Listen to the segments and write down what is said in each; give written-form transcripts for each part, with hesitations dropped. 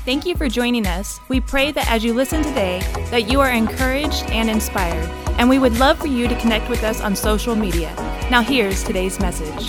Thank you for joining us. We pray that as you listen today, that you are encouraged and inspired, and we would love for you to connect with us on social media. Now here's today's message.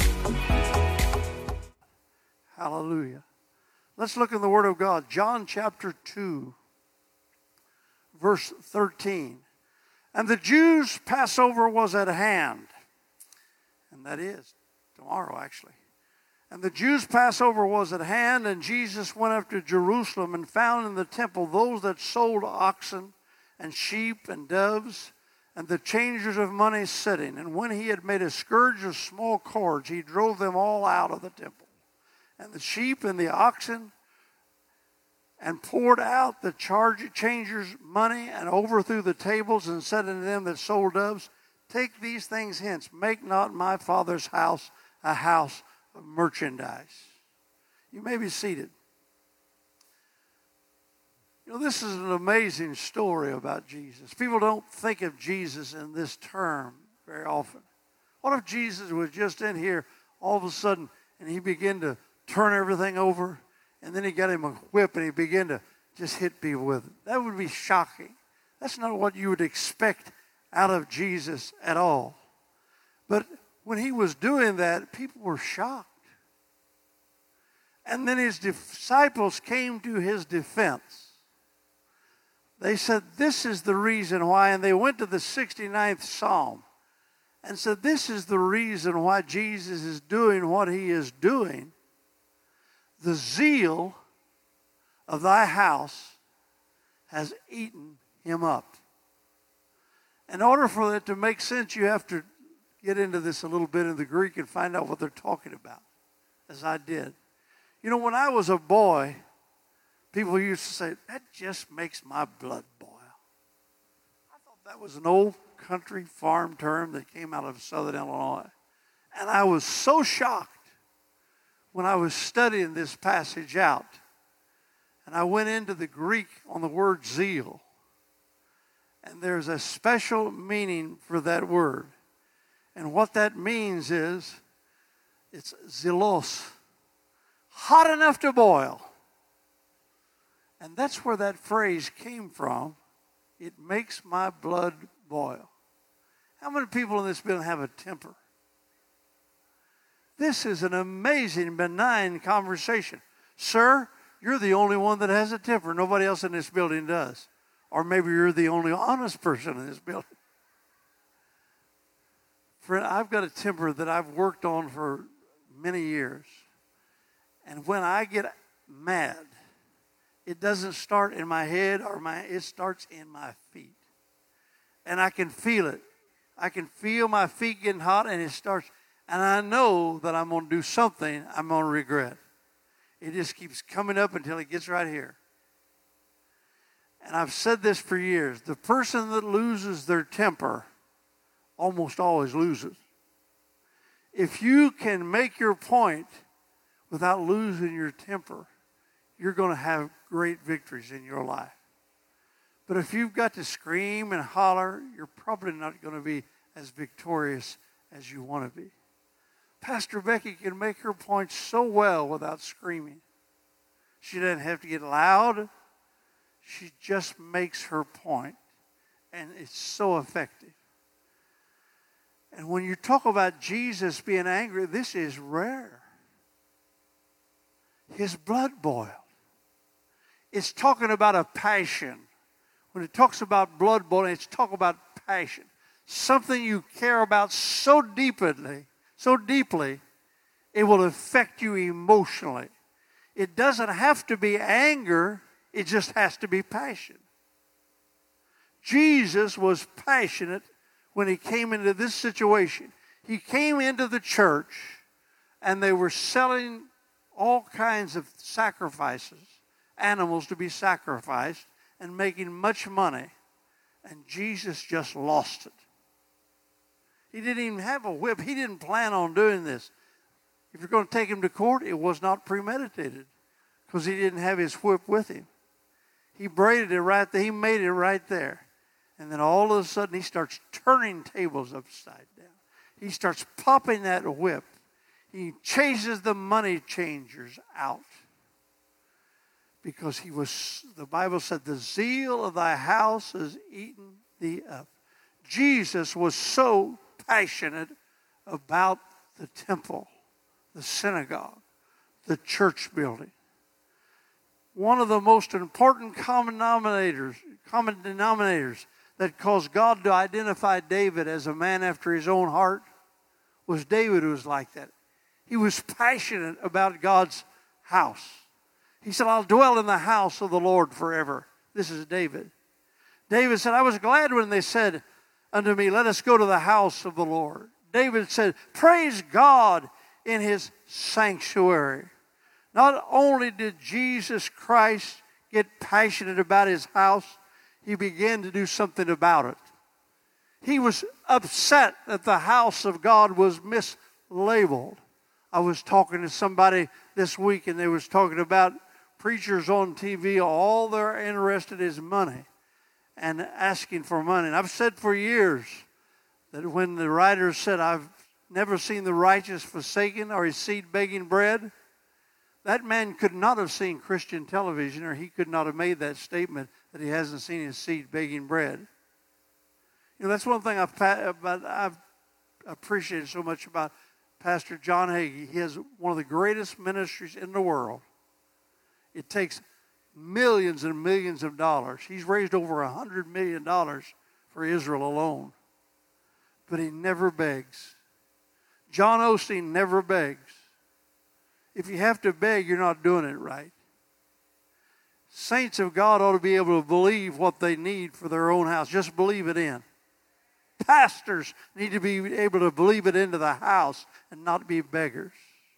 Hallelujah. Let's look in the Word of God. John chapter 2, verse 13. And the Jews' Passover was at hand. And that is tomorrow, actually. And the Jews' Passover was at hand, and Jesus went up to Jerusalem and found in the temple those that sold oxen and sheep and doves and the changers of money sitting. And when he had made a scourge of small cords, he drove them all out of the temple. And the sheep and the oxen, and poured out the changers' money, and overthrew the tables, and said unto them that sold doves, Take these things hence, make not my Father's house a house of merchandise. You may be seated. You know, this is an amazing story about Jesus. People don't think of Jesus in this term very often. What if Jesus was just in here all of a sudden and he began to turn everything over, and then he got him a whip and he began to just hit people with it? That would be shocking. That's not what you would expect out of Jesus at all. But when he was doing that, people were shocked. And then his disciples came to his defense. They said, this is the reason why, and they went to the 69th Psalm and said, this is the reason why Jesus is doing what he is doing. The zeal of thy house has eaten him up. In order for it to make sense, you have to get into this a little bit in the Greek and find out what they're talking about, as I did. You know, when I was a boy, people used to say, that just makes my blood boil. I thought that was an old country farm term that came out of Southern Illinois. And I was so shocked when I was studying this passage out. And I went into the Greek on the word zeal. And there's a special meaning for that word. And what that means is, it's zelos, hot enough to boil. And that's where that phrase came from. It makes my blood boil. How many people in this building have a temper? This is an amazing, benign conversation. Sir, you're the only one that has a temper. Nobody else in this building does. Or maybe you're the only honest person in this building. Friend, I've got a temper that I've worked on for many years. And when I get mad, it doesn't start in my head it starts in my feet. And I can feel it. I can feel my feet getting hot, and it starts, and I know that I'm going to do something I'm going to regret. It just keeps coming up until it gets right here. And I've said this for years. The person that loses their temper almost always loses. If you can make your point without losing your temper, you're going to have great victories in your life. But if you've got to scream and holler, you're probably not going to be as victorious as you want to be. Pastor Becky can make her point so well without screaming. She doesn't have to get loud. She just makes her point, and it's so effective. And when you talk about Jesus being angry, this is rare. His blood boiled. It's talking about a passion. When it talks about blood boiling, it's talking about passion. Something you care about so deeply, it will affect you emotionally. It doesn't have to be anger, it just has to be passion. Jesus was passionate when he came into this situation. He came into the church, and they were selling all kinds of sacrifices, animals to be sacrificed, and making much money. And Jesus just lost it. He didn't even have a whip. He didn't plan on doing this. If you're going to take him to court, it was not premeditated because he didn't have his whip with him. He braided it right there. He made it right there. And then all of a sudden, he starts turning tables upside down. He starts popping that whip. He chases the money changers out. because the Bible said, the zeal of thy house has eaten thee up. Jesus was so passionate about the temple, the synagogue, the church building. One of the most important common denominators that caused God to identify David as a man after his own heart was David, who was like that. He was passionate about God's house. He said, I'll dwell in the house of the Lord forever. This is David. David said, I was glad when they said unto me, let us go to the house of the Lord. David said, praise God in his sanctuary. Not only did Jesus Christ get passionate about his house, he began to do something about it. He was upset that the house of God was mislabeled. I was talking to somebody this week, and they was talking about preachers on TV. All they're interested is money and asking for money. And I've said for years that when the writer said, I've never seen the righteous forsaken or his seed begging bread, that man could not have seen Christian television, or he could not have made that statement that he hasn't seen his seed begging bread. You know, that's one thing I've appreciated so much about Pastor John Hagee. He has one of the greatest ministries in the world. It takes millions and millions of dollars. He's raised over $100 million for Israel alone. But he never begs. John Osteen never begs. If you have to beg, you're not doing it right. Saints of God ought to be able to believe what they need for their own house. Just believe it in. Pastors need to be able to believe it into the house and not be beggars.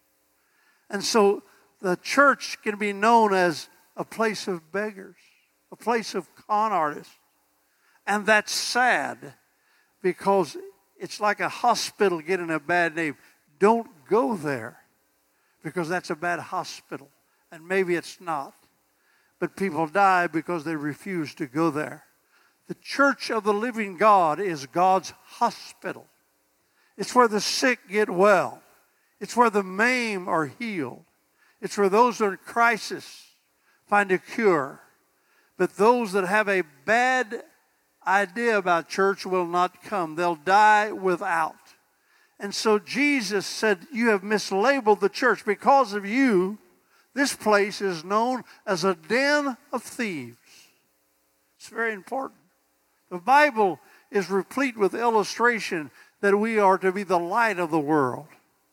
And so the church can be known as a place of beggars, a place of con artists. And that's sad, because it's like a hospital getting a bad name. Don't go there, because that's a bad hospital. And maybe it's not. But people die because they refuse to go there. The church of the living God is God's hospital. It's where the sick get well. It's where the maimed are healed. It's where those who are in crisis find a cure. But those that have a bad idea about church will not come. They'll die without. And so Jesus said, you have mislabeled the church. Because of you, this place is known as a den of thieves. It's very important. The Bible is replete with illustration that we are to be the light of the world.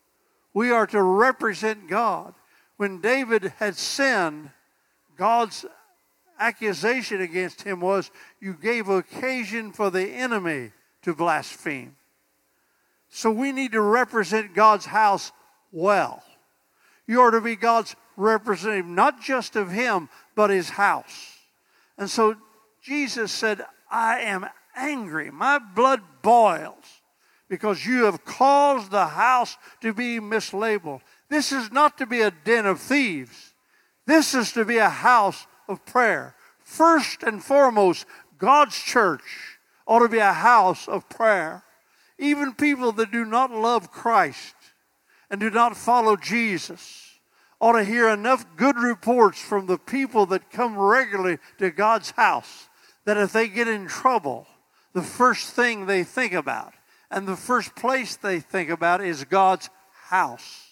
We are to represent God. When David had sinned, God's accusation against him was, you gave occasion for the enemy to blaspheme. So we need to represent God's house well. You are to be God's representative, not just of him, but his house. And so Jesus said, I am angry. My blood boils because you have caused the house to be mislabeled. This is not to be a den of thieves. This is to be a house of prayer. First and foremost, God's church ought to be a house of prayer. Even people that do not love Christ and do not follow Jesus ought to hear enough good reports from the people that come regularly to God's house that if they get in trouble, the first thing they think about and the first place they think about is God's house.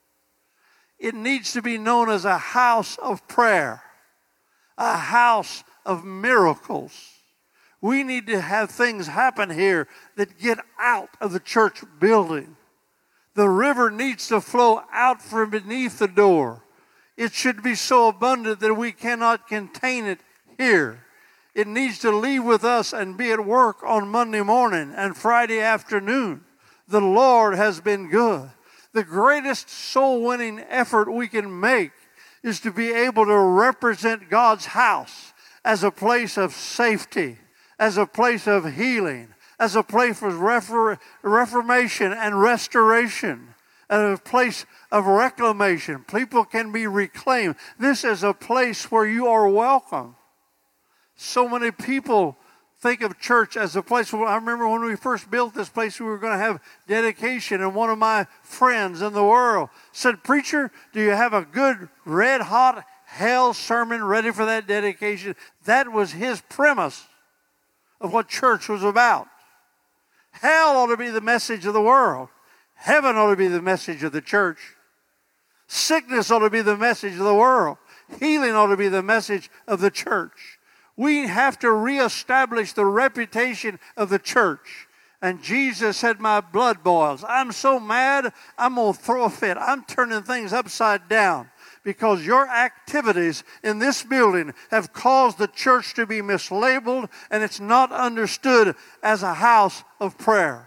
It needs to be known as a house of prayer, a house of miracles. We need to have things happen here that get out of the church building. The river needs to flow out from beneath the door. It should be so abundant that we cannot contain it here. It needs to leave with us and be at work on Monday morning and Friday afternoon. The Lord has been good. The greatest soul-winning effort we can make is to be able to represent God's house as a place of safety, as a place of healing, as a place of reformation and restoration, as a place of reclamation. People can be reclaimed. This is a place where you are welcome. So many people think of church as a place where, I remember when we first built this place, we were going to have dedication, and one of my friends in the world said, preacher, do you have a good red hot hell sermon ready for that dedication. That was his premise of what church was about. Hell ought to be the message of the world. Heaven ought to be the message of the church. Sickness ought to be the message of the world. Healing ought to be the message of the church. We have to reestablish the reputation of the church. And Jesus said, my blood boils. I'm so mad, I'm going to throw a fit. I'm turning things upside down because your activities in this building have caused the church to be mislabeled, and it's not understood as a house of prayer.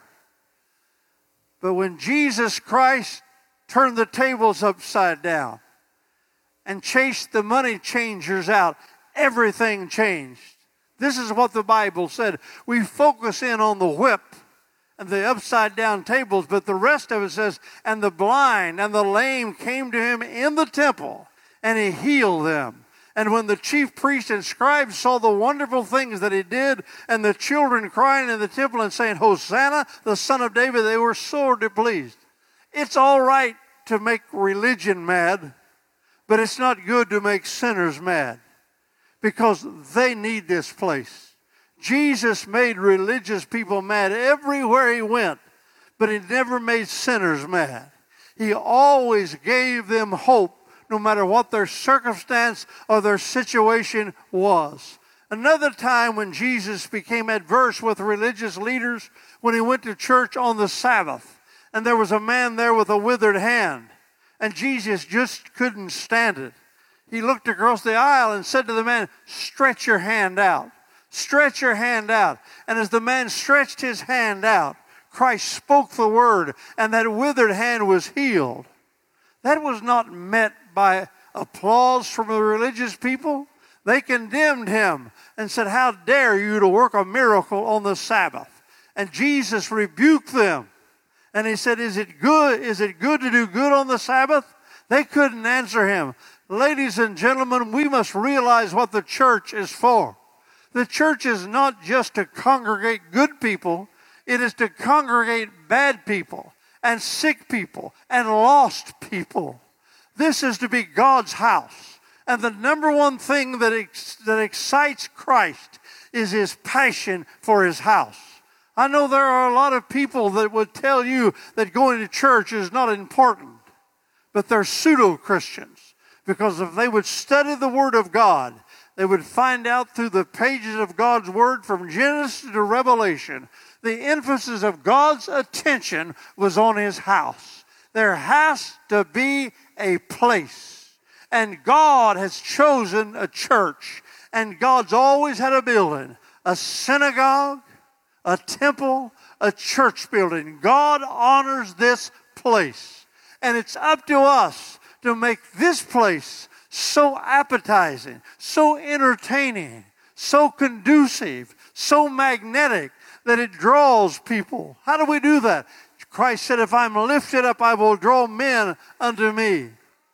But when Jesus Christ turned the tables upside down and chased the money changers out, everything changed. This is what the Bible said. We focus in on the whip and the upside down tables, but the rest of it says, and the blind and the lame came to him in the temple, and he healed them. And when the chief priests and scribes saw the wonderful things that he did, and the children crying in the temple and saying, Hosanna, the Son of David, they were sorely pleased. It's all right to make religion mad, but it's not good to make sinners mad, because they need this place. Jesus made religious people mad everywhere he went, but he never made sinners mad. He always gave them hope, no matter what their circumstance or their situation was. Another time when Jesus became adverse with religious leaders, when he went to church on the Sabbath, and there was a man there with a withered hand, and Jesus just couldn't stand it. He looked across the aisle and said to the man, stretch your hand out. Stretch your hand out. And as the man stretched his hand out, Christ spoke the word, and that withered hand was healed. That was not met by applause from the religious people. They condemned him and said, how dare you to work a miracle on the Sabbath? And Jesus rebuked them. And he said, is it good to do good on the Sabbath? They couldn't answer him. Ladies and gentlemen, we must realize what the church is for. The church is not just to congregate good people. It is to congregate bad people and sick people and lost people. This is to be God's house. And the number one thing that excites Christ is his passion for his house. I know there are a lot of people that would tell you that going to church is not important, but they're pseudo-Christians, because if they would study the Word of God, they would find out through the pages of God's Word from Genesis to Revelation, the emphasis of God's attention was on his house. There has to be a place. And God has chosen a church. And God's always had a building, a synagogue, a temple, a church building. God honors this place. And it's up to us to make this place so appetizing, so entertaining, so conducive, so magnetic that it draws people. How do we do that? Christ said, if I'm lifted up, I will draw men unto me.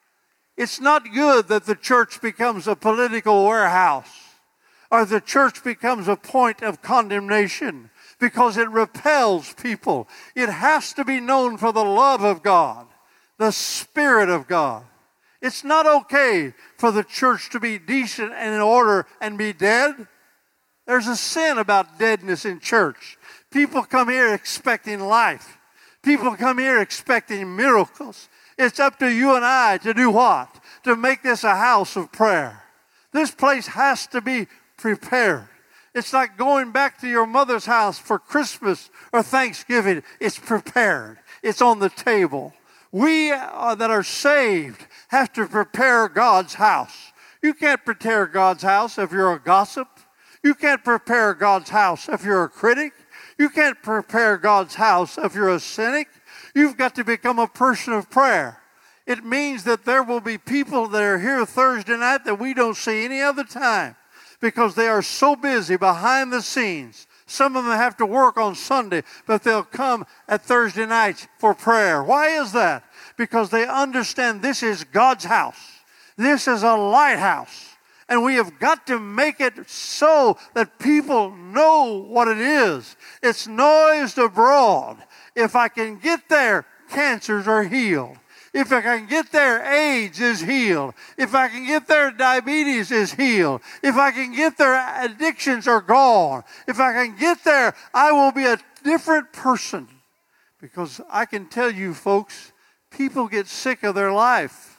It's not good that the church becomes a political warehouse or the church becomes a point of condemnation, because it repels people. It has to be known for the love of God, the Spirit of God. It's not okay for the church to be decent and in order and be dead. There's a sin about deadness in church. People come here expecting life. People come here expecting miracles. It's up to you and I to do what? To make this a house of prayer. This place has to be prepared. It's like going back to your mother's house for Christmas or Thanksgiving. It's prepared. It's on the table. We that are saved have to prepare God's house. You can't prepare God's house if you're a gossip. You can't prepare God's house if you're a critic. You can't prepare God's house if you're a cynic. You've got to become a person of prayer. It means that there will be people that are here Thursday night that we don't see any other time, because they are so busy behind the scenes. Some of them have to work on Sunday, but they'll come at Thursday nights for prayer. Why is that? Because they understand this is God's house. This is a lighthouse. And we have got to make it so that people know what it is. It's noised abroad. If I can get there, cancers are healed. If I can get there, AIDS is healed. If I can get there, diabetes is healed. If I can get there, addictions are gone. If I can get there, I will be a different person. Because I can tell you, folks, people get sick of their life.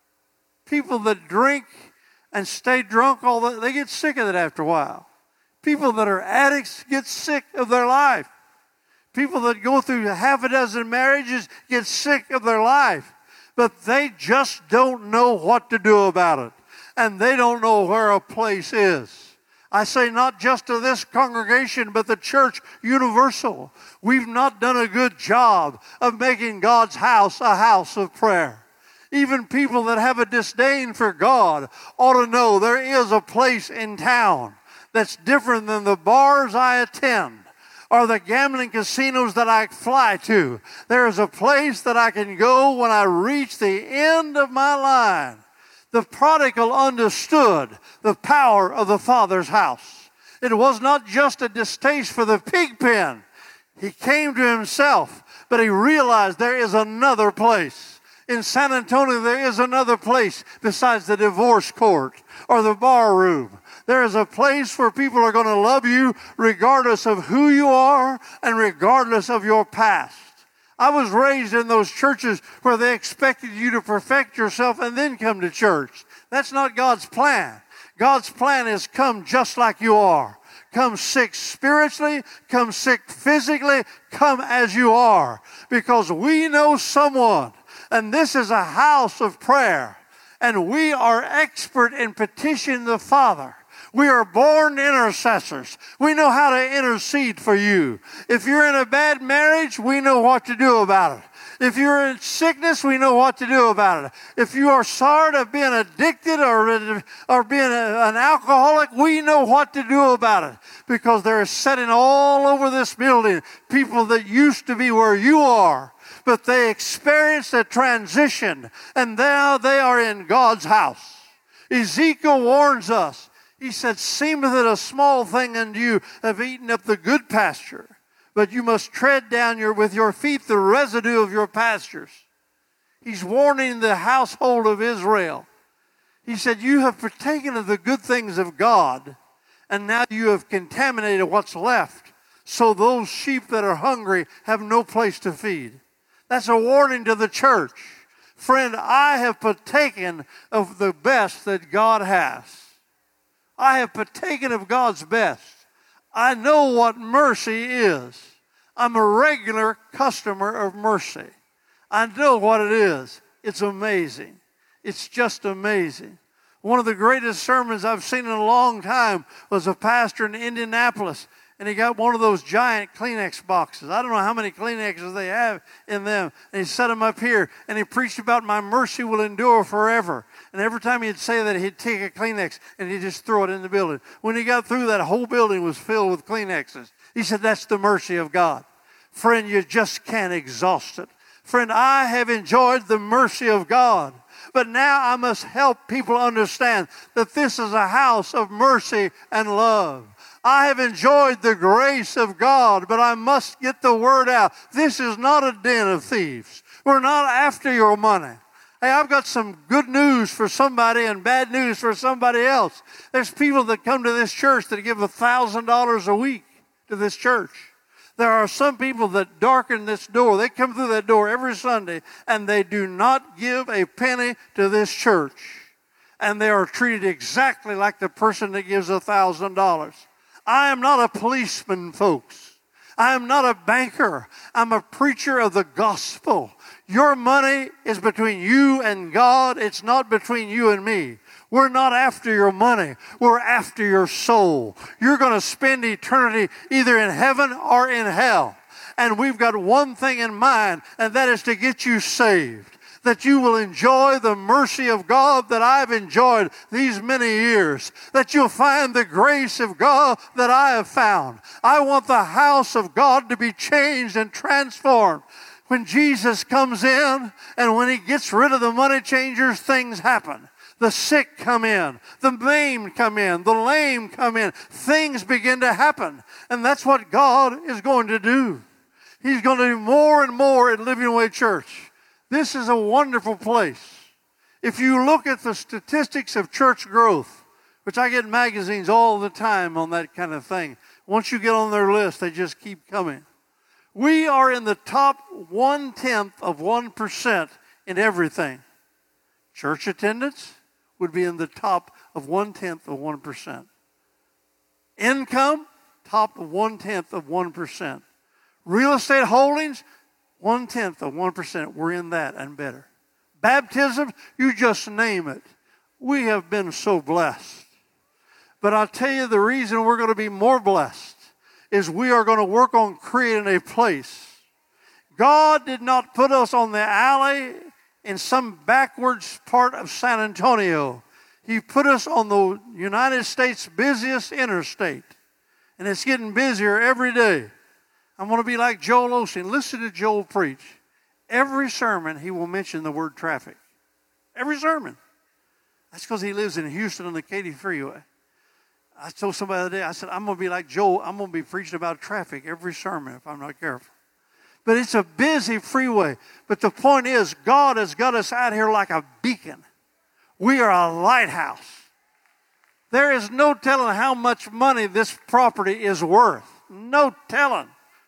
People that drink and stay drunk, they get sick of it after a while. People that are addicts get sick of their life. People that go through half a dozen marriages get sick of their life. But they just don't know what to do about it. And they don't know where a place is. I say not just to this congregation, but the church universal. We've not done a good job of making God's house a house of prayer. Even people that have a disdain for God ought to know there is a place in town that's different than the bars I attend or the gambling casinos that I fly to. There is a place that I can go when I reach the end of my line. The prodigal understood the power of the Father's house. It was not just a distaste for the pig pen. He came to himself, but he realized there is another place. In San Antonio, there is another place besides the divorce court or the bar room. There is a place where people are going to love you regardless of who you are and regardless of your past. I was raised in those churches where they expected you to perfect yourself and then come to church. That's not God's plan. God's plan is come just like you are. Come sick spiritually, come sick physically, come as you are. Because we know someone, and this is a house of prayer, and we are expert in petitioning the Father. We are born intercessors. We know how to intercede for you. If you're in a bad marriage, we know what to do about it. If you're in sickness, we know what to do about it. If you are sorry of being addicted or being an alcoholic, we know what to do about it. Because there is sitting all over this building people that used to be where you are, but they experienced a transition, and now they are in God's house. Ezekiel warns us. He said, seemeth it a small thing unto you have eaten up the good pasture, but you must tread down with your feet the residue of your pastures. He's warning the household of Israel. He said, you have partaken of the good things of God, and now you have contaminated what's left, so those sheep that are hungry have no place to feed. That's a warning to the church. Friend, I have partaken of the best that God has. I have partaken of God's best. I know what mercy is. I'm a regular customer of mercy. I know what it is. It's amazing. It's just amazing. One of the greatest sermons I've seen in a long time was a pastor in Indianapolis, and he got one of those giant Kleenex boxes. I don't know how many Kleenexes they have in them. And he set them up here, and he preached about my mercy will endure forever. And every time he'd say that, he'd take a Kleenex, and he'd just throw it in the building. When he got through, that whole building was filled with Kleenexes. He said, that's the mercy of God. Friend, you just can't exhaust it. Friend, I have enjoyed the mercy of God. But now I must help people understand that this is a house of mercy and love. I have enjoyed the grace of God, but I must get the word out. This is not a den of thieves. We're not after your money. Hey, I've got some good news for somebody and bad news for somebody else. There's people that come to this church that give $1,000 a week to this church. There are some people that darken this door. They come through that door every Sunday, and they do not give a penny to this church. And they are treated exactly like the person that gives $1,000. I am not a policeman, folks. I am not a banker. I'm a preacher of the gospel. Your money is between you and God. It's not between you and me. We're not after your money. We're after your soul. You're going to spend eternity either in heaven or in hell. And we've got one thing in mind, and that is to get you saved. That you will enjoy the mercy of God that I've enjoyed these many years. That you'll find the grace of God that I have found. I want the house of God to be changed and transformed. When Jesus comes in and when he gets rid of the money changers, things happen. The sick come in, the maimed come in, the lame come in. Things begin to happen. And that's what God is going to do. He's going to do more and more at Living Way Church. This is a wonderful place. If you look at the statistics of church growth, which I get magazines all the time on that kind of thing, once you get on their list, they just keep coming. We are in the top 0.1% in everything. Church attendance would be in the top of 0.1%. Income, top of 0.1%. Real estate holdings, 0.1%. We're in that and better. Baptism, you just name it. We have been so blessed. But I'll tell you the reason we're going to be more blessed is we are going to work on creating a place. God did not put us on the alley in some backwards part of San Antonio. He put us on the United States' busiest interstate. And it's getting busier every day. I'm going to be like Joel Osteen. Listen to Joel preach. Every sermon, he will mention the word traffic. Every sermon. That's because he lives in Houston on the Katy Freeway. I told somebody the other day, I said, I'm going to be like Joel. I'm going to be preaching about traffic every sermon if I'm not careful. But it's a busy freeway. But the point is, God has got us out here like a beacon. We are a lighthouse. There is no telling how much money this property is worth. No telling.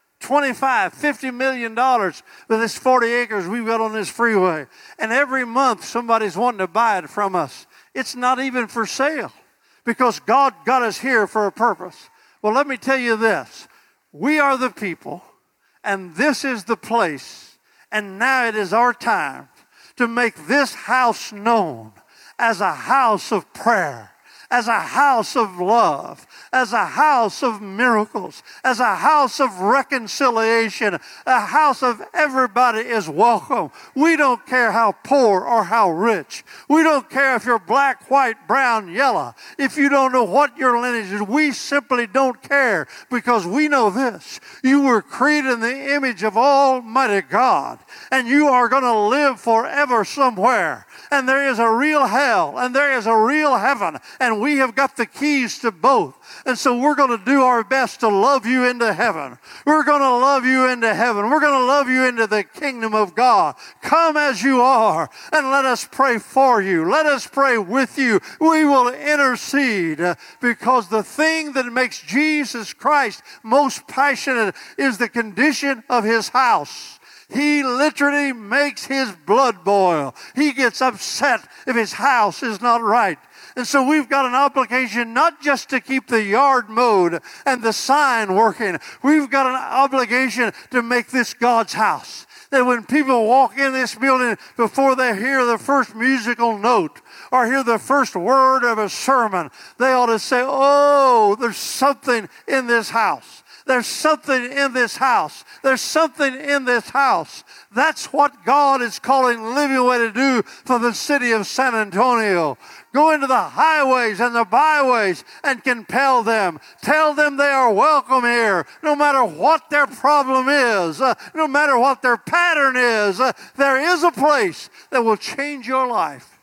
$25, $50 million with this 40 acres we've got on this freeway. And every month somebody's wanting to buy it from us. It's not even for sale because God got us here for a purpose. Well, let me tell you this. We are the people, and this is the place, and now it is our time to make this house known as a house of prayer, as a house of love, as a house of miracles, as a house of reconciliation, a house of everybody is welcome. We don't care how poor or how rich. We don't care if you're black, white, brown, yellow. If you don't know what your lineage is, we simply don't care because we know this. You were created in the image of Almighty God, and you are going to live forever somewhere. And there is a real hell, and there is a real heaven, and we have got the keys to both. And so we're going to do our best to love you into heaven. We're going to love you into heaven. We're going to love you into the kingdom of God. Come as you are, and let us pray for you. Let us pray with you. We will intercede because the thing that makes Jesus Christ most passionate is the condition of his house. He literally makes his blood boil. He gets upset if his house is not right. And so we've got an obligation not just to keep the yard mowed and the sign working. We've got an obligation to make this God's house. That when people walk in this building, before they hear the first musical note or hear the first word of a sermon, they ought to say, oh, there's something in this house. There's something in this house. There's something in this house. That's what God is calling Living Way to do for the city of San Antonio. Go into the highways and the byways and compel them. Tell them they are welcome here, no matter what their problem is, no matter what their pattern is. There is a place that will change your life.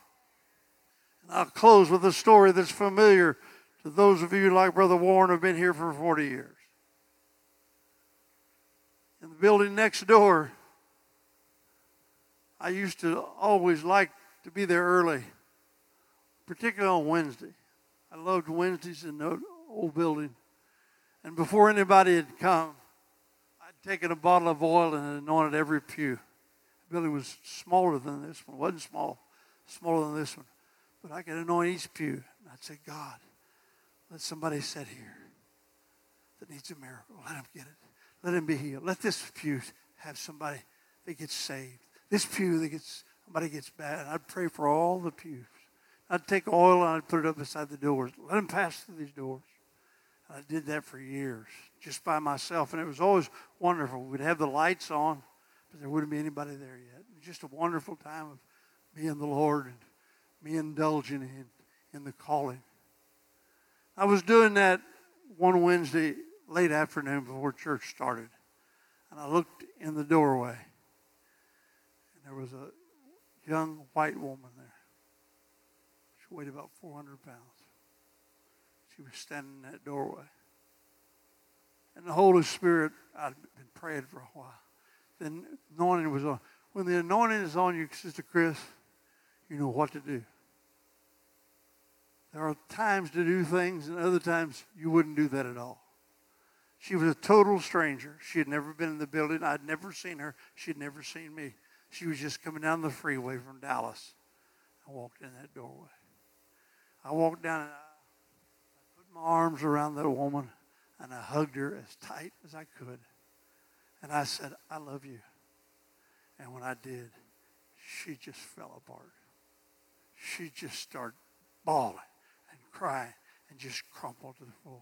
And I'll close with a story that's familiar to those of you like Brother Warren who have been here for 40 years. In the building next door, I used to always like to be there early, particularly on Wednesday. I loved Wednesdays in the old building. And before anybody had come, I'd taken a bottle of oil and anointed every pew. The building was smaller than this one. It wasn't small, smaller than this one. But I could anoint each pew. And I'd say, God, let somebody sit here that needs a miracle. Let them get it. Let him be healed. Let this pew have somebody that gets saved. This pew that somebody gets bad. And I'd pray for all the pews. I'd take oil and I'd put it up beside the doors. Let them pass through these doors. And I did that for years, just by myself. And it was always wonderful. We'd have the lights on, but there wouldn't be anybody there yet. It was just a wonderful time of me and the Lord and me indulging in the calling. I was doing that one Wednesday late afternoon before church started. And I looked in the doorway. And there was a young white woman there. She weighed about 400 pounds. She was standing in that doorway. And the Holy Spirit, I'd been praying for a while. Then anointing was on. When the anointing is on you, Sister Chris, you know what to do. There are times to do things, and other times you wouldn't do that at all. She was a total stranger. She had never been in the building. I'd never seen her. She'd never seen me. She was just coming down the freeway from Dallas. I walked in that doorway. I walked down and I put my arms around that woman and I hugged her as tight as I could. And I said, I love you. And when I did, she just fell apart. She just started bawling and crying and just crumpled to the floor.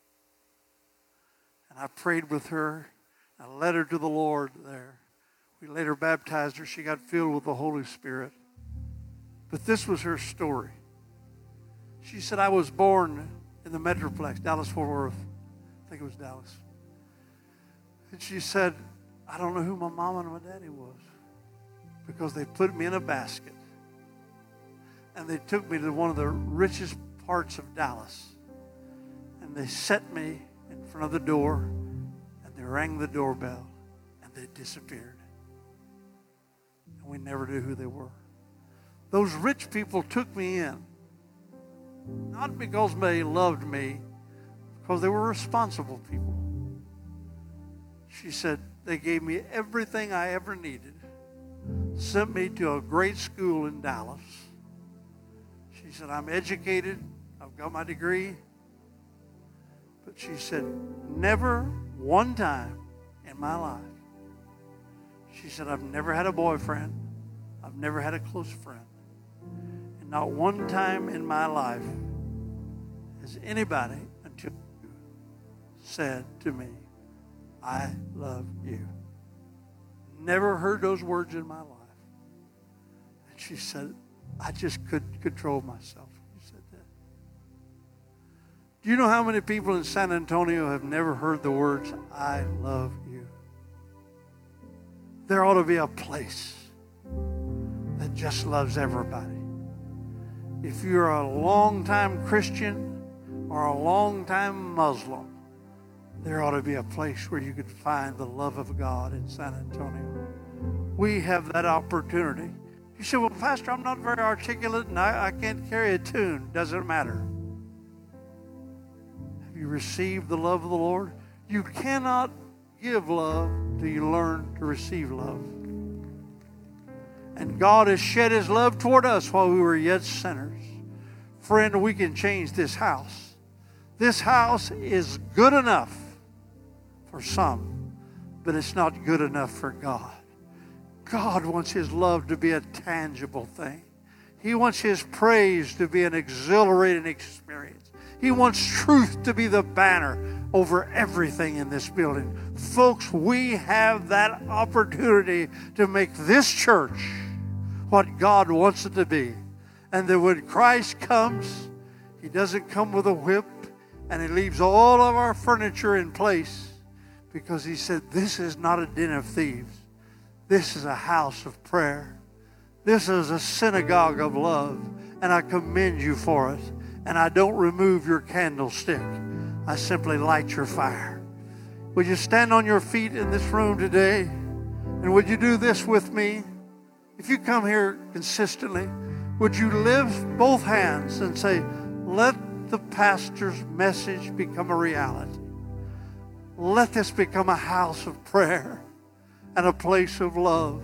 And I prayed with her. I led her to the Lord there. We later baptized her. She got filled with the Holy Spirit. But this was her story. She said, I was born in the Metroplex, Dallas-Fort Worth. I think it was Dallas. And she said, I don't know who my mama and my daddy was because they put me in a basket. And they took me to one of the richest parts of Dallas. And they set me in front of the door, and they rang the doorbell, and they disappeared. And we never knew who they were. Those rich people took me in, not because they loved me, because they were responsible people. She said, they gave me everything I ever needed, sent me to a great school in Dallas. She said, I'm educated, I've got my degree. But she said, never one time in my life. She said, I've never had a boyfriend. I've never had a close friend. And not one time in my life has anybody until you said to me, I love you. Never heard those words in my life. And she said, I just couldn't control myself. She said that. Do you know how many people in San Antonio have never heard the words, I love you? There ought to be a place that just loves everybody. If you're a long-time Christian or a long-time Muslim, there ought to be a place where you could find the love of God in San Antonio. We have that opportunity. You say, well, Pastor, I'm not very articulate and I can't carry a tune. Doesn't matter. Have you received the love of the Lord? You cannot give love till you learn to receive love. And God has shed His love toward us while we were yet sinners. Friend, we can change this house. This house is good enough for some, but it's not good enough for God. God wants His love to be a tangible thing. He wants His praise to be an exhilarating experience. He wants truth to be the banner over everything in this building. Folks, we have that opportunity to make this church what God wants it to be. And that when Christ comes, He doesn't come with a whip and He leaves all of our furniture in place, because He said, this is not a den of thieves. This is a house of prayer. This is a synagogue of love. And I commend you for it. And I don't remove your candlestick. I simply light your fire. Would you stand on your feet in this room today? And would you do this with me? If you come here consistently, would you lift both hands and say, let the pastor's message become a reality. Let this become a house of prayer and a place of love.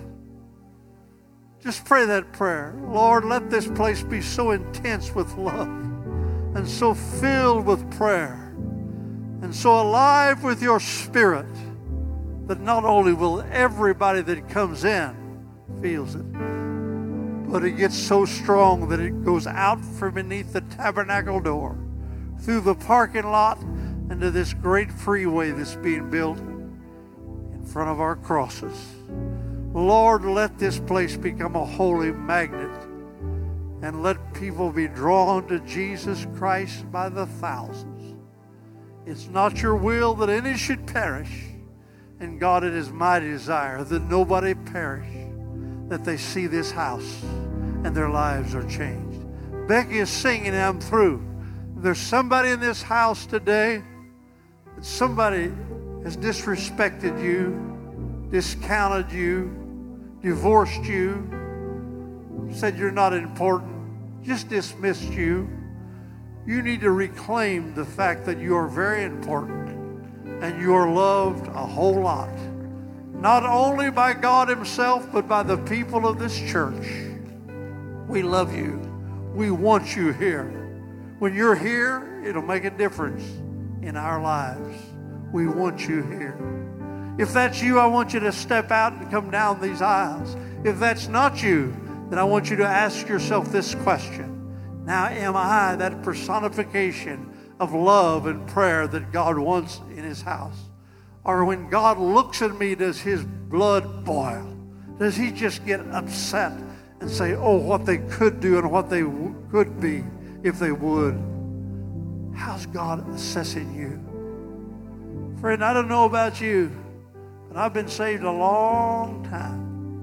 Just pray that prayer. Lord, let this place be so intense with love and so filled with prayer and so alive with your Spirit that not only will everybody that comes in feels it, but it gets so strong that it goes out from beneath the tabernacle door, through the parking lot, into this great freeway that's being built in front of our crosses. Lord, let this place become a holy magnet, and let people be drawn to Jesus Christ by the thousands. It's not your will that any should perish, and God, it is my desire that nobody perish, that they see this house and their lives are changed. Becky is singing, and I'm through. If there's somebody in this house today that somebody has disrespected you, discounted you, divorced you, said you're not important, just dismissed you, you need to reclaim the fact that you are very important and you are loved a whole lot. Not only by God Himself, but by the people of this church. We love you. We want you here. When you're here, it'll make a difference in our lives. We want you here. If that's you, I want you to step out and come down these aisles. If that's not you, then I want you to ask yourself this question. Now, am I that personification of love and prayer that God wants in His house? Or when God looks at me, does His blood boil? Does He just get upset and say, oh, what they could do and what they could be if they would? How's God assessing you? Friend, I don't know about you, but I've been saved a long time.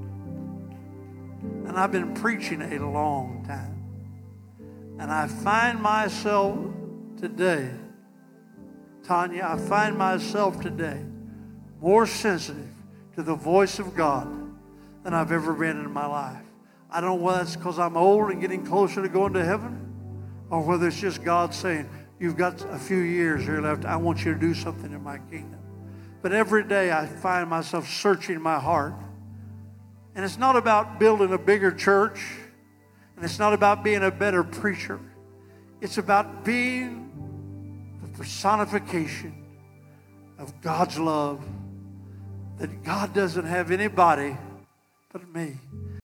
And I've been preaching a long time. And I find myself today, Tanya, I find myself today more sensitive to the voice of God than I've ever been in my life. I don't know whether it's because I'm old and getting closer to going to heaven, or whether it's just God saying, you've got a few years here left. I want you to do something in my kingdom. But every day I find myself searching my heart. And it's not about building a bigger church. And it's not about being a better preacher. It's about being the personification of God's love. That God doesn't have anybody but me.